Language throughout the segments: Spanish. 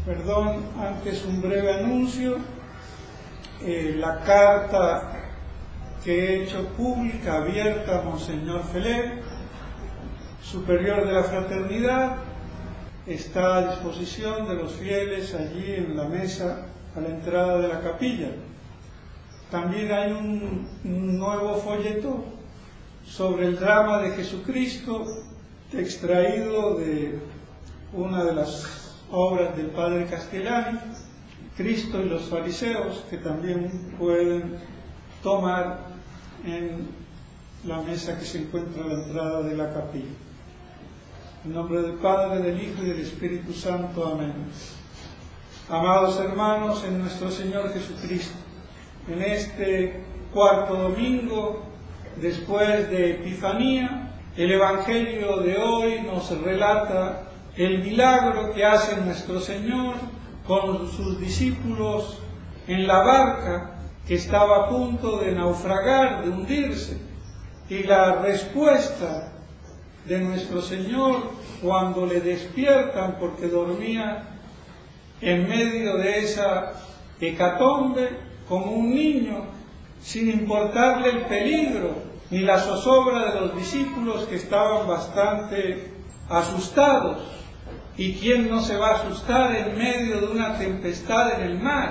Perdón, antes un breve anuncio. La carta que he hecho pública, abierta a Monseñor Felé, superior de la Fraternidad, está a disposición de los fieles allí en la mesa a la entrada de la capilla. También hay un nuevo folleto sobre el drama de Jesucristo, extraído de una de las obras del padre Castellani, Cristo y los fariseos, que también pueden tomar en la mesa que se encuentra a la entrada de la capilla. En nombre del Padre, del Hijo y del Espíritu Santo. Amén. Amados hermanos en nuestro Señor Jesucristo, en este cuarto domingo después de Epifanía, el Evangelio de hoy nos relata el milagro que hace nuestro Señor con sus discípulos en la barca que estaba a punto de naufragar, de hundirse, y la respuesta de nuestro Señor cuando le despiertan porque dormía en medio de esa hecatombe como un niño, sin importarle el peligro ni la zozobra de los discípulos, que estaban bastante asustados. ¿Y quién no se va a asustar en medio de una tempestad en el mar?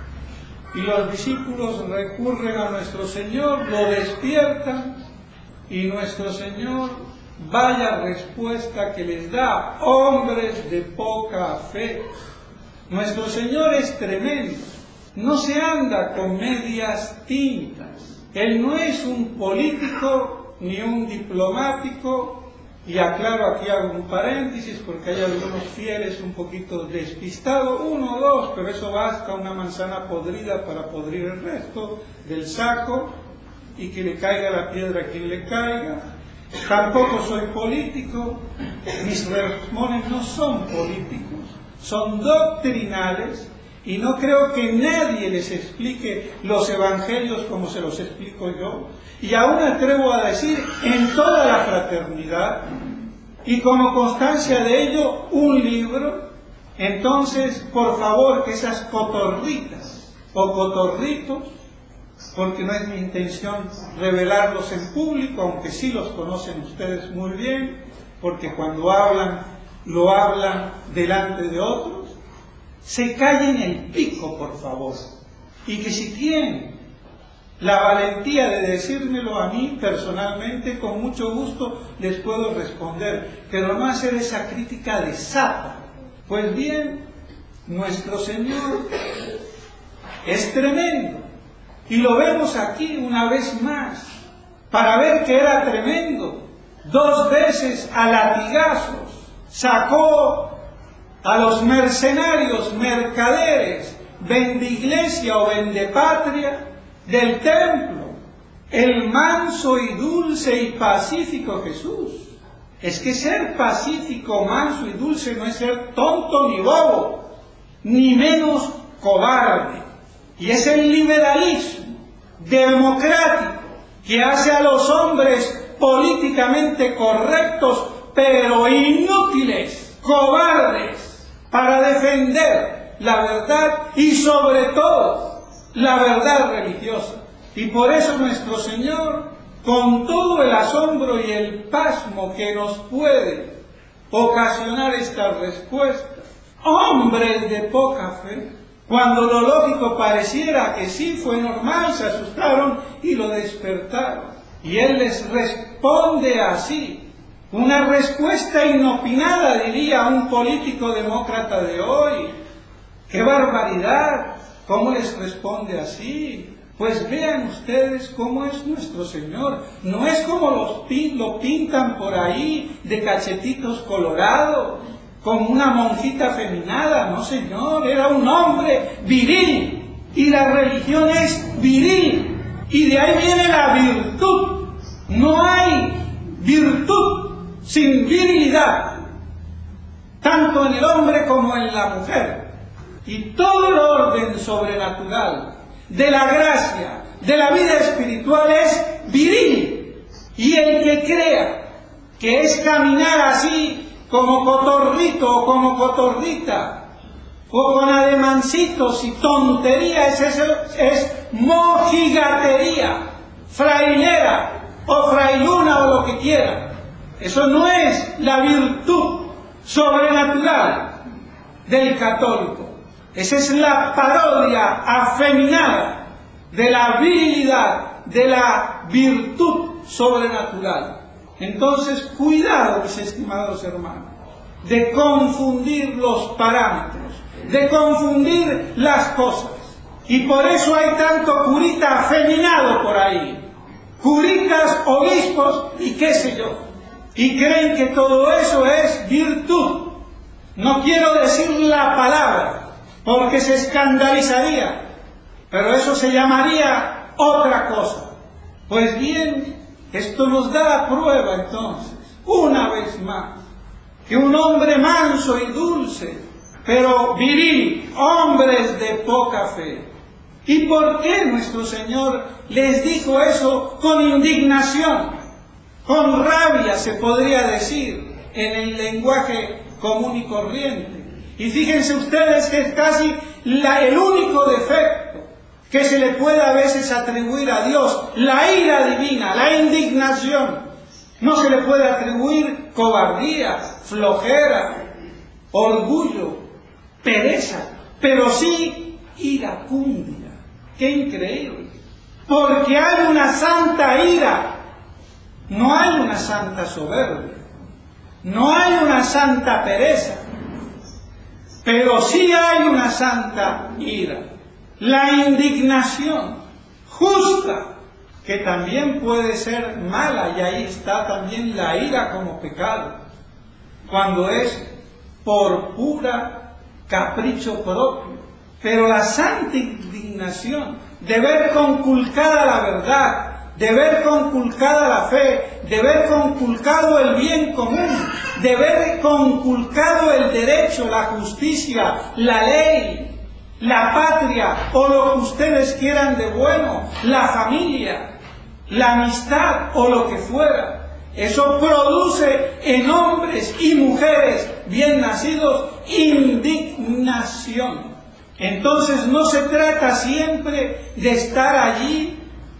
Y los discípulos recurren a nuestro Señor, lo despiertan, y nuestro Señor, vaya respuesta que les da: hombres de poca fe. Nuestro Señor es tremendo, no se anda con medias tintas. Él no es un político ni un diplomático. Y aclaro aquí, hago un paréntesis porque hay algunos fieles un poquito despistados, uno o dos, pero eso basta, una manzana podrida para podrir el resto del saco, y que le caiga la piedra a quien le caiga. Tampoco soy político, mis sermones no son políticos, son doctrinales, y no creo que nadie les explique los evangelios como se los explico yo, y aún atrevo a decir en toda la fraternidad, y como constancia de ello un libro. Entonces, por favor, que esas cotorritas o cotorritos, porque no es mi intención revelarlos en público, aunque sí los conocen ustedes muy bien, porque cuando hablan, lo hablan delante de otros, se callen el pico, por favor, y que si tienen la valentía de decírmelo a mí personalmente, con mucho gusto les puedo responder, pero no hacer esa crítica de sapa. Pues bien, nuestro Señor es tremendo, y lo vemos aquí una vez más, para ver que era tremendo. 2 veces a latigazos sacó a los mercenarios, mercaderes, vendeiglesia o vendepatria del templo, el manso y dulce y pacífico Jesús. Es que ser pacífico, manso y dulce no es ser tonto ni bobo, ni menos cobarde. Y es el liberalismo democrático que hace a los hombres políticamente correctos, pero inútiles, cobardes, para defender la verdad y sobre todo la verdad religiosa. Y por eso nuestro Señor, con todo el asombro y el pasmo que nos puede ocasionar esta respuesta, hombres de poca fe, cuando lo lógico pareciera que sí fue normal, se asustaron y lo despertaron. Y Él les responde así, una respuesta inopinada, diría un político demócrata de hoy. ¡Qué barbaridad! ¿Cómo les responde así? Pues vean ustedes cómo es nuestro Señor. No es como lo pintan por ahí, de cachetitos colorados, como una monjita afeminada. No, Señor, era un hombre viril, y la religión es viril, y de ahí viene la virtud. No hay virtud sin virilidad, tanto en el hombre como en la mujer. Y todo el orden sobrenatural de la gracia, de la vida espiritual, es viril. Y el que crea que es caminar así como cotorrito o como cotorrita o con ademancitos y tonterías, es mojigatería, frailera o frailuna o lo que quiera. Eso no es la virtud sobrenatural del católico. Esa es la parodia afeminada de la virilidad, de la virtud sobrenatural. Entonces, cuidado, mis estimados hermanos, de confundir los parámetros, de confundir las cosas. Y por eso hay tanto curita afeminado por ahí, curitas, obispos y qué sé yo, y creen que todo eso es virtud. No quiero decir la palabra, porque se escandalizaría, pero eso se llamaría otra cosa. Pues bien, esto nos da prueba entonces, una vez más, que un hombre manso y dulce, pero viril, hombres de poca fe. ¿Y por qué nuestro Señor les dijo eso con indignación, con rabia se podría decir en el lenguaje común y corriente? Y fíjense ustedes que es casi el único defecto que se le puede a veces atribuir a Dios, la ira divina, la indignación. No se le puede atribuir cobardía, flojera, orgullo, pereza, pero sí iracundia. ¡Qué increíble! Porque hay una santa ira, no hay una santa soberbia, no hay una santa pereza, pero sí hay una santa ira. La indignación justa, que también puede ser mala, y ahí está también la ira como pecado, cuando es por pura capricho propio. Pero la santa indignación de ver conculcada la verdad, de ver conculcada la fe, de ver conculcado el bien común, de ver conculcado el derecho, la justicia, la ley, la patria, o lo que ustedes quieran de bueno, la familia, la amistad, o lo que fuera. Eso produce en hombres y mujeres bien nacidos indignación. Entonces no se trata siempre de estar allí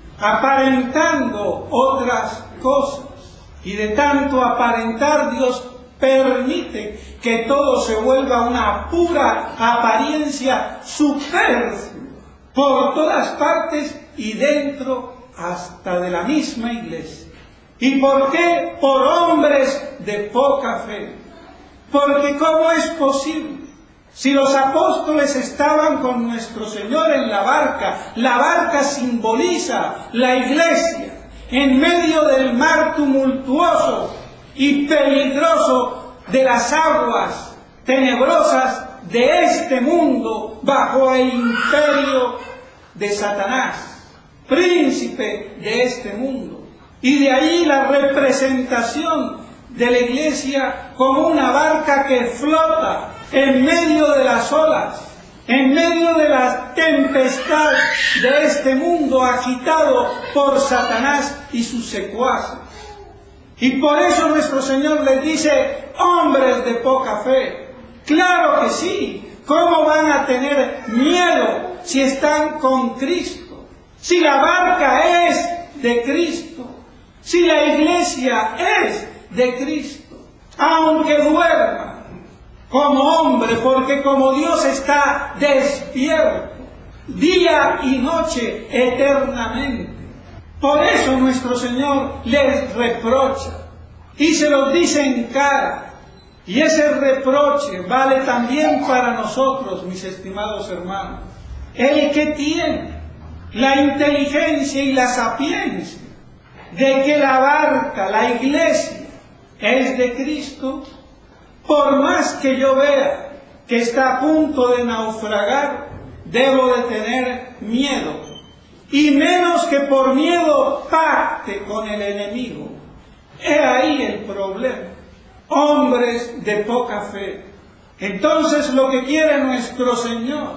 aparentando otras cosas. Y de tanto aparentar, Dios permite que todo se vuelva una pura apariencia superflua por todas partes y dentro hasta de la misma iglesia. ¿Y por qué? Por hombres de poca fe. Porque ¿cómo es posible? Si los apóstoles estaban con nuestro Señor en la barca simboliza la iglesia, en medio del mar tumultuoso y peligroso de las aguas tenebrosas de este mundo, bajo el imperio de Satanás, príncipe de este mundo. Y de ahí la representación de la iglesia como una barca que flota en medio de las olas, en medio de la tempestad de este mundo agitado por Satanás y sus secuaces. Y por eso nuestro Señor les dice, hombres de poca fe. Claro que sí. ¿Cómo van a tener miedo si están con Cristo? Si la barca es de Cristo, si la iglesia es de Cristo, aunque duerma como hombre, porque como Dios está despierto día y noche eternamente. Por eso nuestro Señor les reprocha y se los dice en cara. Y ese reproche vale también para nosotros, mis estimados hermanos. El que tiene la inteligencia y la sapiencia de que la barca, la iglesia, es de Cristo, por más que yo vea que está a punto de naufragar, debo de tener miedo. Y menos que por miedo pacte con el enemigo. He ahí el problema. Hombres de poca fe. Entonces lo que quiere nuestro Señor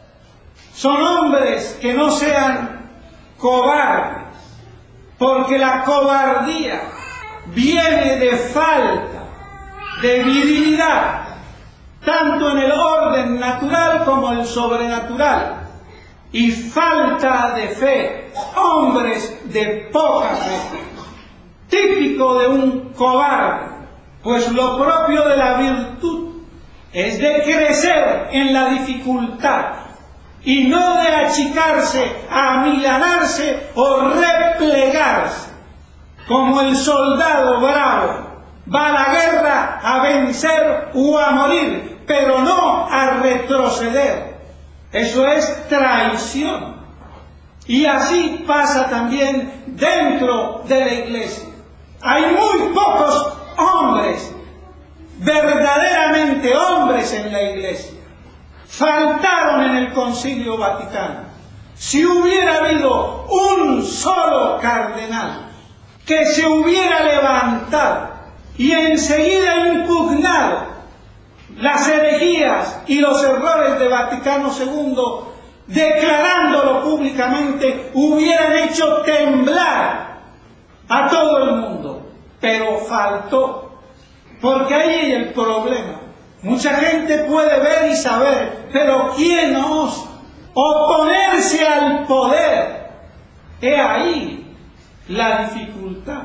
son hombres que no sean cobardes, porque la cobardía viene de falta de virilidad, tanto en el orden natural como el sobrenatural. Y falta de fe, hombres de poca fe, típico de un cobarde, pues lo propio de la virtud es de crecer en la dificultad y no de achicarse, amilanarse o replegarse, como el soldado bravo va a la guerra a vencer o a morir, pero no a retroceder. Eso es traición. Y así pasa también dentro de la iglesia. Hay muy pocos hombres, verdaderamente hombres en la iglesia. Faltaron en el Concilio Vaticano. Si hubiera habido un solo cardenal que se hubiera levantado y enseguida impugnado las herejías y los errores de Vaticano II, declarándolo públicamente, hubieran hecho temblar a todo el mundo. Pero faltó, porque ahí hay el problema. Mucha gente puede ver y saber, pero ¿quién osa oponerse al poder? He ahí la dificultad.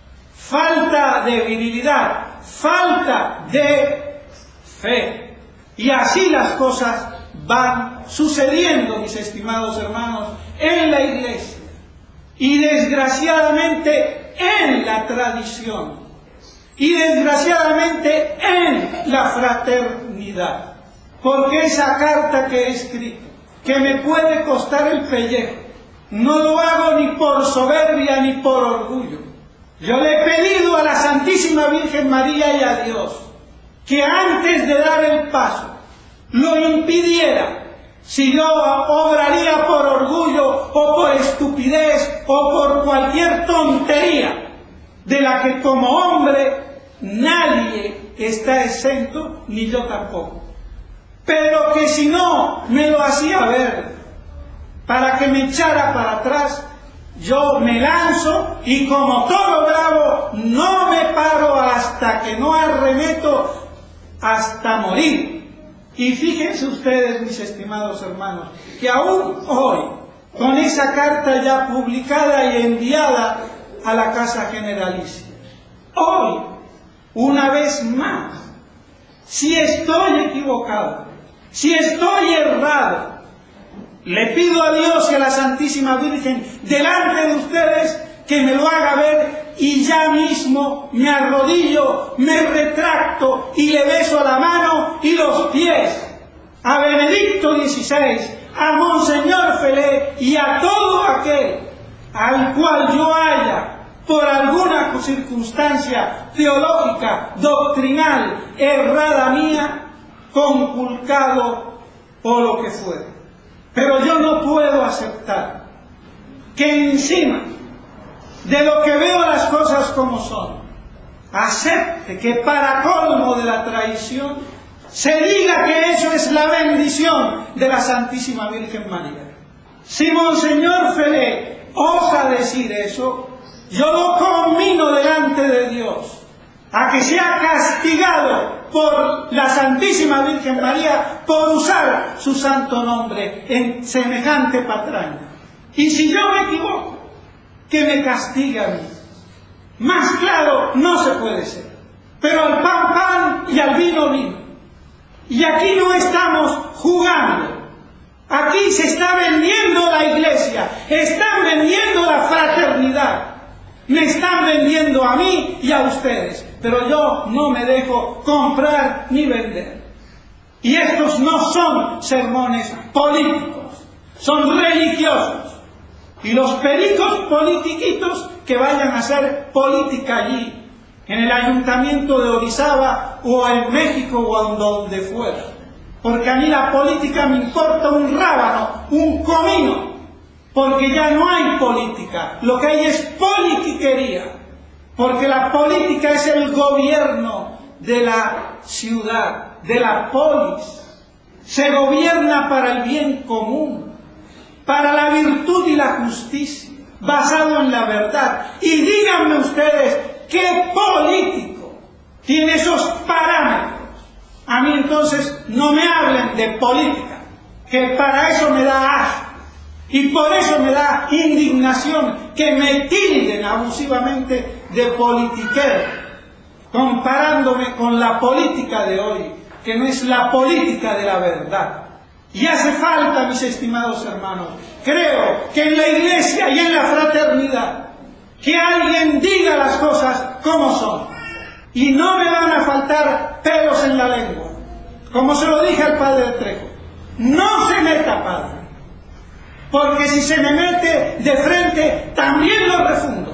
Falta de virilidad, falta de fe. Y así las cosas van sucediendo, mis estimados hermanos, en la iglesia. Y desgraciadamente en la tradición. Y desgraciadamente en la fraternidad. Porque esa carta que he escrito, que me puede costar el pellejo, no lo hago ni por soberbia ni por orgullo. Yo le he pedido a la Santísima Virgen María y a Dios que antes de dar el paso lo impidiera. Si yo obraría por orgullo o por estupidez o por cualquier tontería de la que como hombre nadie está exento, ni yo tampoco. Pero que si no me lo hacía ver para que me echara para atrás, yo me lanzo y como toro bravo no me paro hasta que no arremeto hasta morir. Y fíjense ustedes, mis estimados hermanos, que aún hoy, con esa carta ya publicada y enviada a la Casa Generalicia, hoy, una vez más, si estoy equivocado, si estoy errado, le pido a Dios y a la Santísima Virgen delante de ustedes que me lo haga ver y ya mismo me arrodillo, me retracto y le beso la mano y los pies a Benedicto XVI, a Monseñor Felé y a todo aquel al cual yo haya, por alguna circunstancia teológica, doctrinal, errada mía, conculcado o lo que fuera. Pero yo no puedo aceptar que encima de lo que veo las cosas como son, acepte que para colmo de la traición se diga que eso es la bendición de la Santísima Virgen María. Si Monseñor Felé osa decir eso, yo lo conmino delante de Dios a que sea castigado por la Santísima Virgen María por usar su santo nombre en semejante patraña. Y si yo me equivoco, que me castigue a mí. Más claro no se puede ser. Pero al pan, pan y al vino, vino. Y aquí no estamos jugando. Aquí se está vendiendo la iglesia. Están vendiendo la fraternidad. Me están vendiendo a mí y a ustedes. Pero yo no me dejo comprar ni vender. Y estos no son sermones políticos. Son religiosos. Y los pericos politiquitos que vayan a hacer política allí, en el ayuntamiento de Orizaba o en México o en donde fuera. Porque a mí la política me importa un rábano, un comino, porque ya no hay política, lo que hay es politiquería, porque la política es el gobierno de la ciudad, de la polis. Se gobierna para el bien común, para la virtud y la justicia, basado en la verdad. Y díganme ustedes, ¿qué político tiene esos parámetros? A mí entonces no me hablen de política, que para eso me da asco. Y por eso me da indignación que me tilden abusivamente de politiquero, comparándome con la política de hoy, que no es la política de la verdad. Y hace falta, mis estimados hermanos, creo que en la iglesia y en la fraternidad, que alguien diga las cosas como son. Y no me van a faltar pelos en la lengua. Como se lo dije al padre Trejo, no se meta, padre. Porque si se me mete de frente, también lo refundo.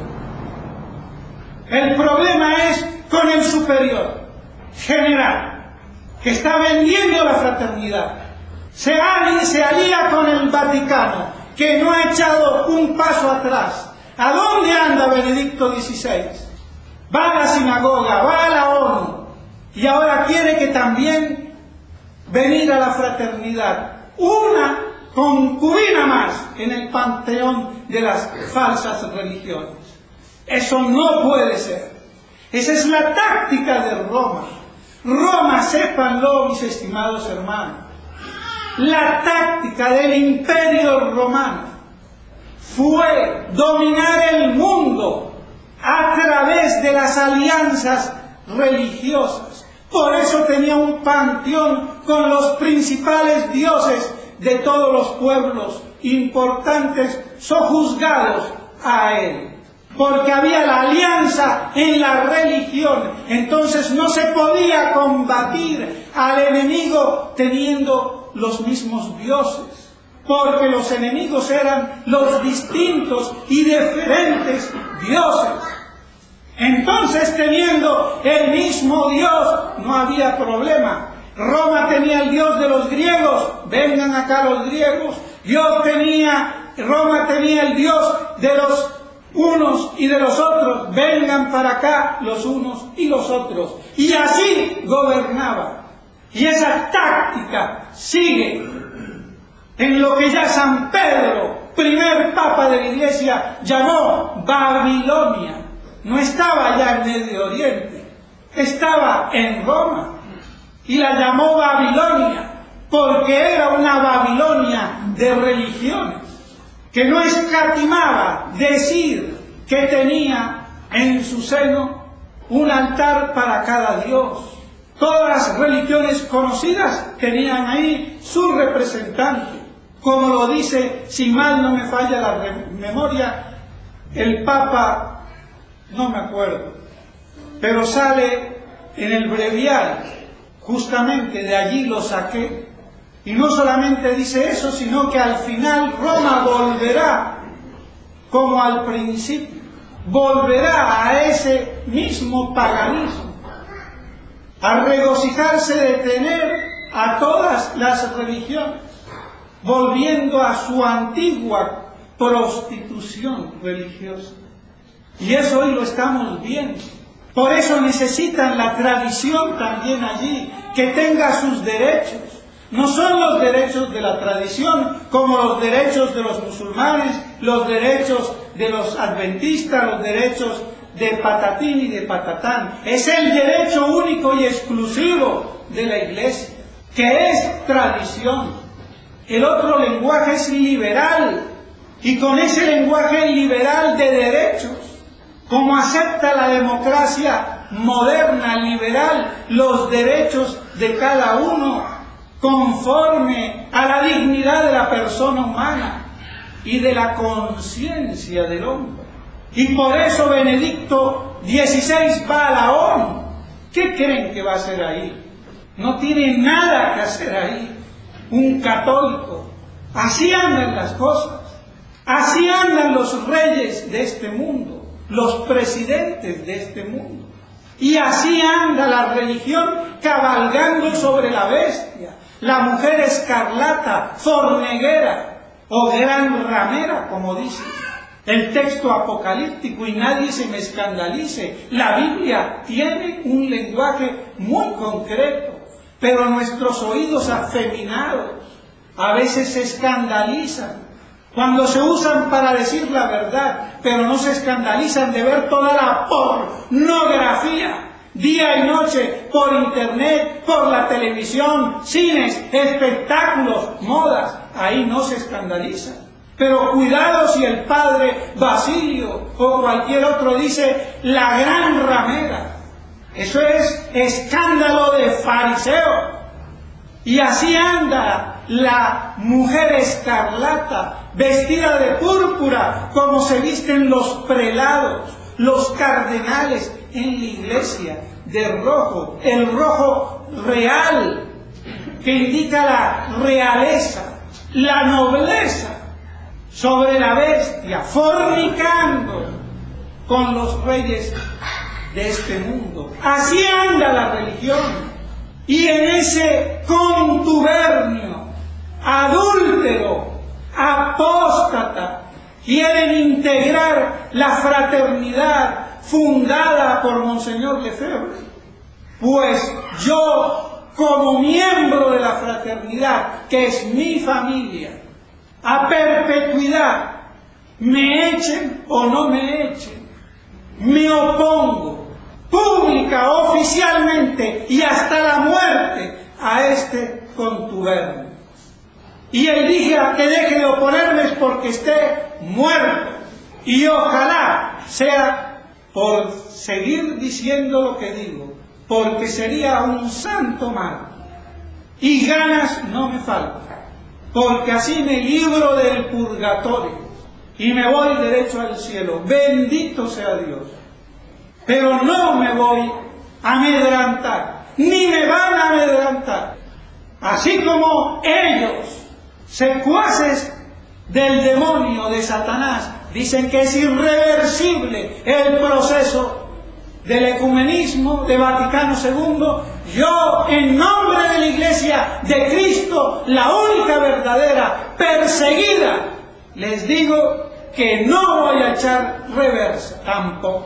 El problema es con el superior general, que está vendiendo la fraternidad. Se alía con el Vaticano, que no ha echado un paso atrás. ¿A dónde anda Benedicto XVI? Va a la sinagoga, va a la ONU, y ahora quiere que también venir a la fraternidad. Una concubina más en el panteón de las falsas religiones. Eso no puede ser. Esa es la táctica de Roma. Roma, sépanlo, mis estimados hermanos, la táctica del imperio romano fue dominar el mundo a través de las alianzas religiosas. Por eso tenía un panteón con los principales dioses de todos los pueblos importantes sojuzgados a él. Porque había la alianza en la religión. Entonces no se podía combatir al enemigo teniendo los mismos dioses. Porque los enemigos eran los distintos y diferentes dioses. Entonces, teniendo el mismo Dios, no había problema. Roma tenía el Dios de los griegos, vengan acá los griegos. Roma tenía el Dios de los unos y de los otros, vengan para acá los unos y los otros. Y así gobernaba. Y esa táctica sigue en lo que ya San Pedro, primer papa de la Iglesia, llamó Babilonia. No estaba ya en Medio Oriente, estaba en Roma. Y la llamó Babilonia porque era una Babilonia de religiones, que no escatimaba decir que tenía en su seno un altar para cada dios. Todas las religiones conocidas tenían ahí su representante. Como lo dice, si mal no me falla la memoria, el Papa, no me acuerdo, pero sale en el breviario, justamente de allí lo saqué. Y no solamente dice eso, sino que al final Roma volverá, como al principio, volverá a ese mismo paganismo, a regocijarse de tener a todas las religiones, volviendo a su antigua prostitución religiosa. Y eso hoy lo estamos viendo. Por eso necesitan la tradición también allí, que tenga sus derechos. No son los derechos de la tradición como los derechos de los musulmanes, los derechos de los adventistas, los derechos de patatín y de patatán. Es el derecho único y exclusivo de la Iglesia, que es tradición. El otro lenguaje es liberal, y con ese lenguaje liberal de derechos, como acepta la democracia moderna, liberal, los derechos de cada uno, conforme a la dignidad de la persona humana y de la conciencia del hombre. Y por eso Benedicto XVI va a la ONU. ¿Qué creen que va a hacer ahí? No tiene nada que hacer ahí un católico. Así andan las cosas. Así andan los reyes de este mundo, los presidentes de este mundo. Y así anda la religión cabalgando sobre la bestia, la mujer escarlata, forneguera o gran ramera, como dice el texto apocalíptico, y nadie se me escandalice. La Biblia tiene un lenguaje muy concreto, pero nuestros oídos afeminados a veces se escandalizan cuando se usan para decir la verdad, pero no se escandalizan de ver toda la pornografía día y noche, por internet, por la televisión, cines, espectáculos, modas, ahí no se escandaliza. Pero cuidado si el padre Basilio o cualquier otro dice la gran ramera. Eso es escándalo de fariseo. Y así anda la mujer escarlata, vestida de púrpura, como se visten los prelados, los cardenales en la iglesia, de rojo, el rojo real, que indica la realeza, la nobleza, sobre la bestia, fornicando con los reyes de este mundo. Así anda la religión. Y en ese contubernio, adúltero, apóstata, quieren integrar la fraternidad fundada por Monseñor Lefebvre. Pues yo, como miembro de la fraternidad, que es mi familia, a perpetuidad, me echen o no me echen, me opongo pública, oficialmente y hasta la muerte a este contubernio. Y él diga que deje de oponerme porque esté muerto. Y ojalá sea por seguir diciendo lo que digo, porque sería un santo mal. Y ganas no me faltan, porque así me libro del purgatorio y me voy derecho al cielo. Bendito sea Dios. Pero no me voy a amedrentar, ni me van a amedrentar. Así como ellos, secuaces del demonio, de Satanás, dicen que es irreversible el proceso del ecumenismo de Vaticano II, yo, en nombre de la Iglesia de Cristo, la única verdadera, perseguida, les digo que no voy a echar reversa tampoco.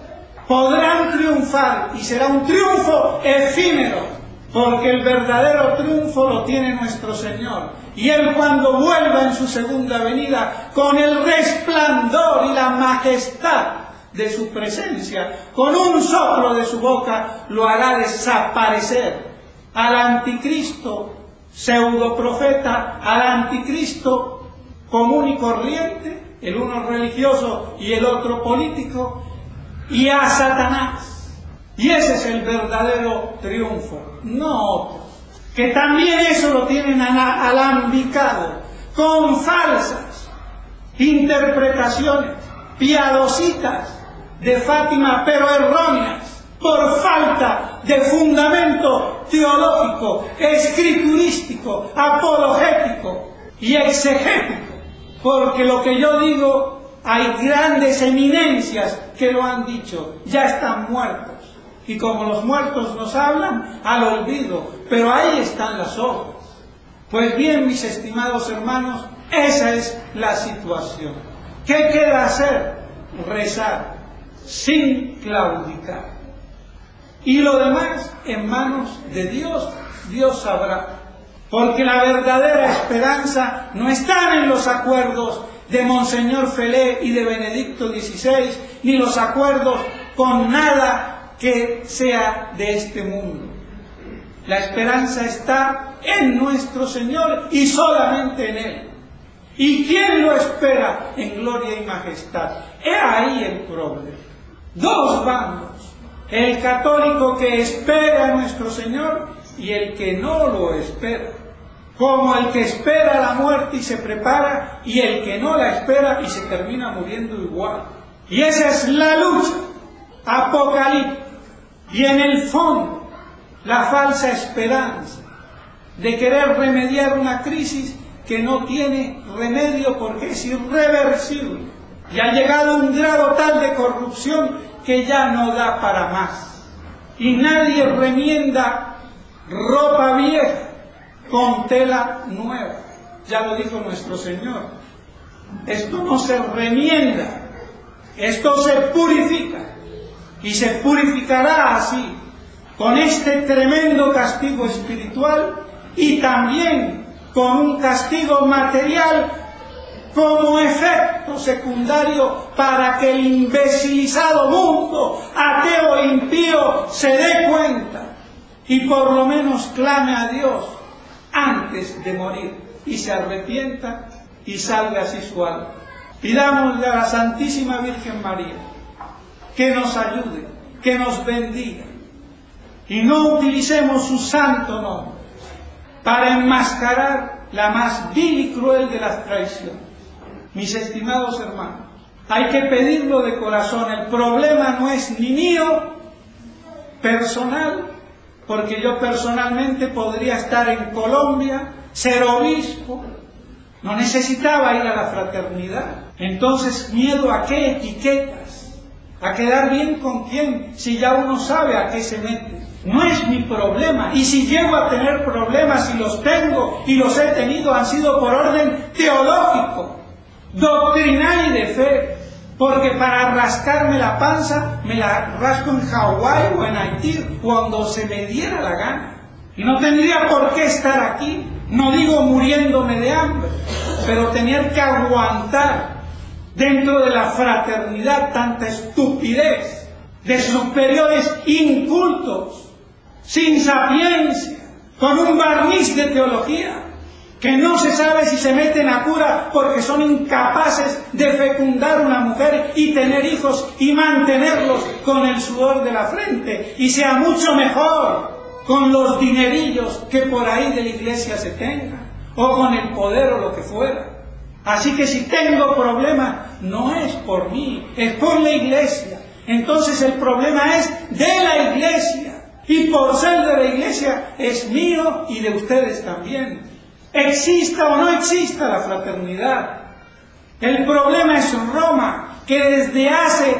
Podrán triunfar y será un triunfo efímero, porque el verdadero triunfo lo tiene nuestro Señor. Y Él, cuando vuelva en su segunda venida, con el resplandor y la majestad de su presencia, con un soplo de su boca, lo hará desaparecer al anticristo pseudoprofeta, al anticristo común y corriente, el uno religioso y el otro político, y a Satanás. Y ese es el verdadero triunfo, no otro. Que también eso lo tienen alambicado con falsas interpretaciones piadositas de Fátima, pero erróneas, por falta de fundamento teológico, escriturístico, apologético y exegético. Porque lo que yo digo, hay grandes eminencias que lo han dicho, ya están muertos. Y como los muertos nos hablan, al olvido, pero ahí están las obras. Pues bien, mis estimados hermanos, esa es la situación. ¿Qué queda hacer? Rezar, sin claudicar. Y lo demás, en manos de Dios, Dios sabrá. Porque la verdadera esperanza no está en los acuerdos de Monseñor Felé y de Benedicto XVI, ni los acuerdos con nada que sea de este mundo. La esperanza está en nuestro Señor y solamente en Él. ¿Y quién lo espera en gloria y majestad? He ahí el problema. Dos bandos. El católico que espera a nuestro Señor y el que no lo espera. Como el que espera la muerte y se prepara, y el que no la espera y se termina muriendo igual. Y esa es la lucha apocalíptica. Y en el fondo, la falsa esperanza de querer remediar una crisis que no tiene remedio porque es irreversible. Y ha llegado a un grado tal de corrupción que ya no da para más. Y nadie remienda ropa vieja con tela nueva. Ya lo dijo nuestro Señor. Esto no se remienda, esto se purifica. Y se purificará así, con este tremendo castigo espiritual y también con un castigo material como efecto secundario para que el imbecilizado mundo ateo e impío se dé cuenta y por lo menos clame a Dios antes de morir y se arrepienta y salve así su alma. Pidámosle a la Santísima Virgen María que nos ayude, que nos bendiga y no utilicemos su santo nombre para enmascarar la más vil y cruel de las traiciones. Mis estimados hermanos, hay que pedirlo de corazón. El problema no es ni mío, personal, porque yo personalmente podría estar en Colombia, ser obispo, no necesitaba ir a la fraternidad. Entonces, ¿miedo a qué etiquetas? ¿A quedar bien con quién? Si ya uno sabe a qué se mete. No es mi problema. Y si llego a tener problemas, y los tengo, y los he tenido, han sido por orden teológico, doctrinal y de fe. Porque para rascarme la panza, me la rasco en Hawái o en Haití, cuando se me diera la gana. Y no tendría por qué estar aquí. No digo muriéndome de hambre, pero tener que aguantar dentro de la fraternidad tanta estupidez de superiores incultos, sin sapiencia, con un barniz de teología, que no se sabe si se meten a cura porque son incapaces de fecundar una mujer y tener hijos y mantenerlos con el sudor de la frente, y sea mucho mejor con los dinerillos que por ahí de la iglesia se tengan, o con el poder o lo que fuera. Así que si tengo problemas, no es por mí, es por la iglesia. Entonces el problema es de la iglesia, y por ser de la iglesia es mío y de ustedes también. Exista o no exista la fraternidad. El problema es Roma, que desde hace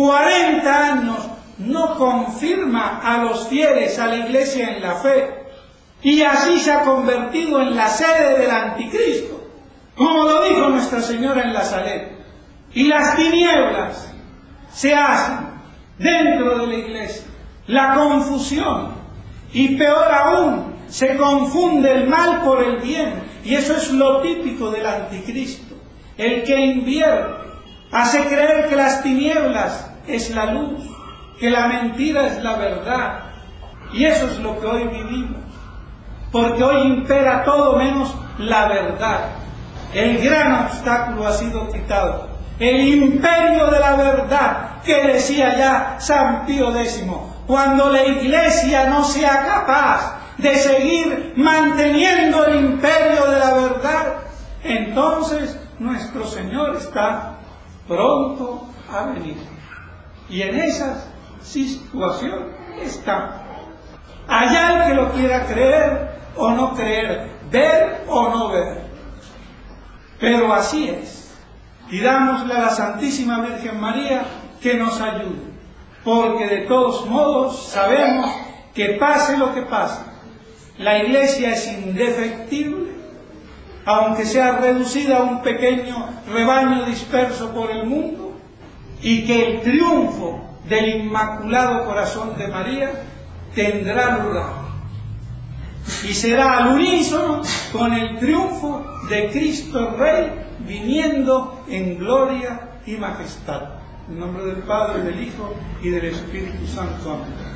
40 años no confirma a los fieles, a la iglesia en la fe, y así se ha convertido en la sede del anticristo, como lo dijo Nuestra Señora en la Salet. Y las tinieblas se hacen dentro de la iglesia, la confusión, y peor aún, se confunde el mal por el bien, y eso es lo típico del anticristo. El que invierte hace creer que las tinieblas es la luz, que la mentira es la verdad, y eso es lo que hoy vivimos, porque hoy impera todo menos la verdad. El gran obstáculo ha sido quitado, el imperio de la verdad, que decía ya San Pío X. Cuando la iglesia no sea capaz de seguir manteniendo el imperio de la verdad, entonces nuestro Señor está pronto a venir. Y en esa situación está. Allá el que lo quiera creer o no creer, ver o no ver. Pero así es. Pidámosle a la Santísima Virgen María que nos ayude, porque de todos modos sabemos que pase lo que pase, la iglesia es indefectible, aunque sea reducida a un pequeño rebaño disperso por el mundo, y que el triunfo del Inmaculado Corazón de María tendrá lugar, y será al unísono con el triunfo de Cristo Rey viniendo en gloria y majestad. En nombre del Padre, del Hijo y del Espíritu Santo. Amén.